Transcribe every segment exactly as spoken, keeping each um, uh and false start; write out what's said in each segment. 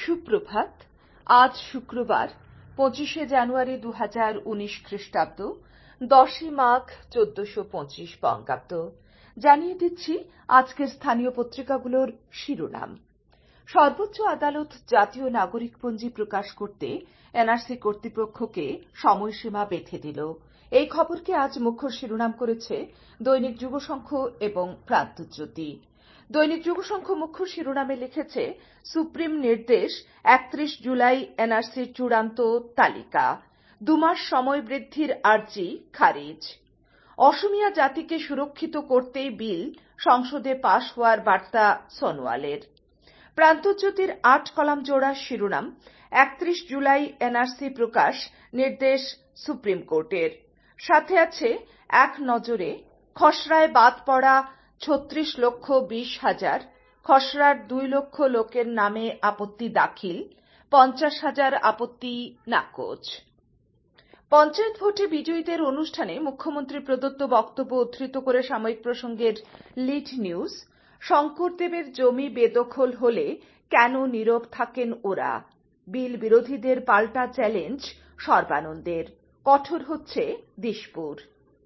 সুপ্রভাত। আজ শুক্রবার পঁচিশে জানুয়ারি দু হাজার উনিশ খ্রিস্টাব্দ, দশই মাঘ চোদ্দশো পঁচিশ বঙ্গাব্দ। জানিয়ে দিচ্ছি আজকের স্থানীয় পত্রিকাগুলোর শিরোনাম। সর্বোচ্চ আদালত জাতীয় নাগরিকপঞ্জি প্রকাশ করতে এনআরসি কর্তৃপক্ষকে সময়সীমা বেঁধে দিল। এই খবরকে আজ মুখ্য শিরোনাম করেছে দৈনিক যুগশঙ্খ এবং প্রান্তজ্যোতি। দৈনিক যুগশঙ্খ মুখ্য শিরোনামে লিখেছে, সুপ্রিম নির্দেশ, একত্রিশ জুলাই এনআরসির চূড়ান্ত তালিকা, দুমাস সময় বৃদ্ধির আর্জি খারিজ। অসমিয়া জাতিকে সুরক্ষিত করতেই বিল সংসদে পাশ হওয়ার বার্তা সোনোয়ালের। প্রান্তজ্যোতির আট কলাম জোড়া শিরোনাম, একত্রিশ জুলাই এনআরসি প্রকাশ, নির্দেশ সুপ্রিম কোর্টের। সাথে আছে এক নজরে, খসড়ায় বাদ পড়া ছত্রিশ লক্ষ বিশ হাজার, খসড়ার দুই লক্ষ লোকের নামে আপত্তি দাখিল, পঞ্চাশ হাজার আপত্তি নাকচ। পঞ্চায়েত ভোটে বিজয়ীদের অনুষ্ঠানে মুখ্যমন্ত্রী প্রদত্ত বক্তব্য উদ্ধৃত করে সাময়িক প্রসঙ্গের লিড নিউজ, শঙ্করদেবের জমি বেদখল হলে কেন নীরব থাকেন ওরা, বিল বিরোধীদের পাল্টা চ্যালেঞ্জ সর্বানন্দের, কঠোর হচ্ছে দিশপুর।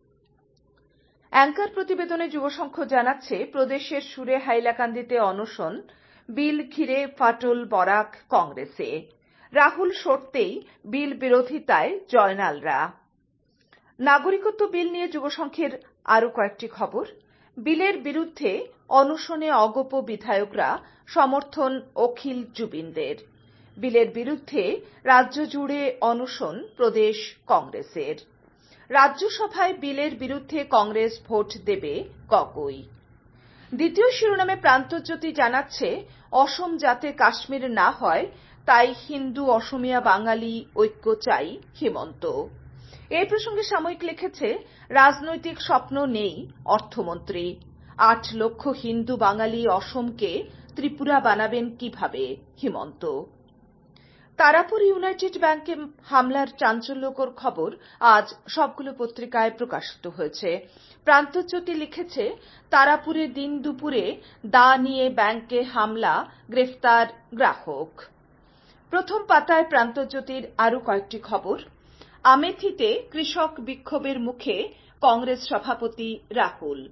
অ্যাঙ্কার প্রতিবেদনে যুবশঙ্খ জানাচ্ছে, প্রদেশের সুরে হাইলাকান্দিতে অনশন, বিল ঘিরে ফাটল বরাক কংগ্রেসে, রাহুল সরতেই বিল বিরোধিতায় জয়নালরা। নাগরিকত্ব বিল নিয়ে যুবশঙ্খের আরও কয়েকটি খবর। বিলের বিরুদ্ধে অনশনে অগপ বিধায়করা, সমর্থন অখিল জুবিনদের। বিলের বিরুদ্ধে রাজ্য জুড়ে অনশন প্রদেশ কংগ্রেসের। রাজ্যসভায় বিলের বিরুদ্ধে কংগ্রেস ভোট দেবে গগৈ। দ্বিতীয় শিরোনামে প্রান্তজ্যোতি জানাচ্ছে, অসম যাতে কাশ্মীর না হয় তাই হিন্দু অসমিয়া বাঙালি ঐক্য চাই হিমন্ত। এই প্রসঙ্গে সাময়িক লিখেছে, রাজনৈতিক স্বপ্ন নেই অর্থমন্ত্রী, আট লক্ষ হিন্দু বাঙালি অসমকে ত্রিপুরা বানাবেন কিভাবে হিমন্ত। তারাপুর ইউনাইটেড ব্যাংকে হামলার চাঞ্চল্যকর খবর আজ সবগুলো পত্রিকায় প্রকাশিত হয়েছে। প্রান্তজ্যোতি লিখেছে, তারাপুরে দিন দুপুরে দা নিয়ে ব্যাংকে হামলা, গ্রেফতার গ্রাহক। প্রথম পাতায় প্রান্তজ্যোতির আরও কয়েকটি খবর। আমেথিতে কৃষক বিক্ষোভের মুখে কংগ্রেস সভাপতি রাহুল।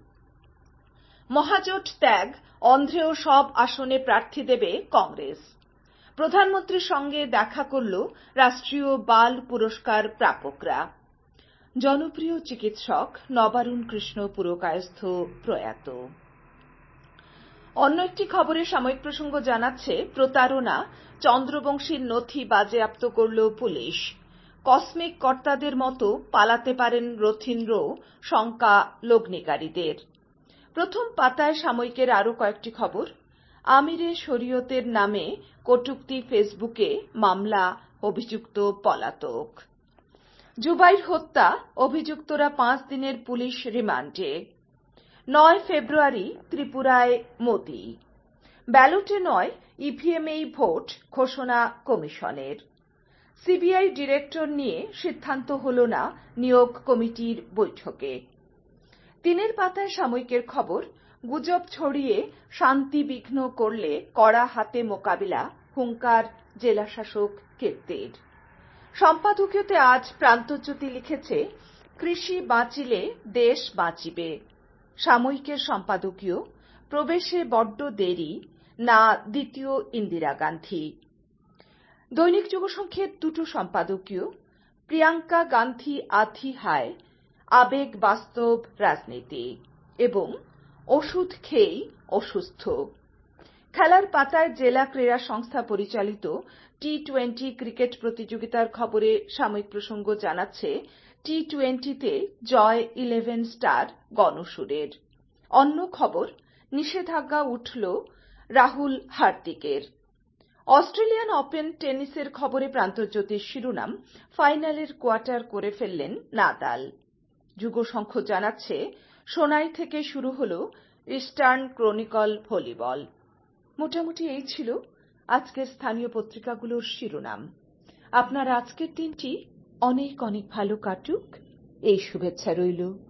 মহাজোট ত্যাগ, অন্ধ্রেও সব আসনে প্রার্থী দেবে কংগ্রেস। প্রধানমন্ত্রীর সঙ্গে দেখা করল রাষ্ট্রীয় বাল পুরস্কার প্রাপকরা। জনপ্রিয় চিকিৎসক নবারুণ কৃষ্ণ পুরকায়স্থ প্রয়াত। অন্য একটি খবরে সাময়িক প্রসঙ্গ জানাচ্ছে, প্রতারণা, চন্দ্রবংশীর নথি বাজেয়াপ্ত করল পুলিশ। কসমিক কর্তাদের মতো পালাতে পারেন রথীন্দ্র, শঙ্কা লগ্নিকারীদের। প্রথম পাতায় সাময়িকের আরও কয়েকটি খবর। আমিরে শরীয়তের নামে কটূক্তি ফেসবুকে মামলা, অভিযুক্ত পলাতক। জুবাইর হত্যা, অভিযুক্তরা পাঁচ দিনের পুলিশ রিমান্ডে। নয় ফেব্রুয়ারি ত্রিপুরায় মোদি। ব্যালটে নয়, ইভিএমেই ভোট, ঘোষণা কমিশনের। সিবিআই ডিরেক্টর নিয়ে সিদ্ধান্ত হল না নিয়োগ কমিটির বৈঠকে। তিনের পাতায় সাময়িকের খবর, গুজব ছড়িয়ে শান্তি বিঘ্ন করলে কড়া হাতে মোকাবিলা, হুঙ্কার জেলাশাসক কীর্তির। সম্পাদকীয়তে আজ প্রান্তজ্যোতি লিখেছে, কৃষি বাঁচিলে দেশ বাঁচিবে। সাময়িকের সম্পাদকীয়, প্রবেশে বড্ড দেরি, না দ্বিতীয় ইন্দিরা গান্ধী। দৈনিক যুগশঙ্খের দুটো সম্পাদকীয়, প্রিয়াঙ্কা গান্ধী আধি হায়, আবেগ বাস্তব রাজনীতি এবং ওষুধ খেয়েই অসুস্থ। খেলার পাতায় জেলা ক্রীড়া সংস্থা পরিচালিত টি টোয়েন্টি ক্রিকেট প্রতিযোগিতার খবরে সাময়িক প্রসঙ্গ জানাচ্ছে, টি টোয়েন্টিতে জয় ইলেভেন স্টার গণসুরের। অন্য খবর, নিষেধাজ্ঞা উঠল রাহুল হার্দিকের। অস্ট্রেলিয়ান ওপেন টেনিসের খবরে প্রান্তজ্যোতির শিরোনাম, ফাইনালের কোয়ার্টার করে ফেললেন নাদাল। যুগশঙ্খ জানাচ্ছে, সোনাই থেকে শুরু হল ইস্টার্ন ক্রনিকল ভলিবল। মোটামুটি এই ছিল আজকের স্থানীয় পত্রিকাগুলোর শিরোনাম। আপনার আজকের দিনটি অনেক অনেক ভালো কাটুক, এই শুভেচ্ছা রইল।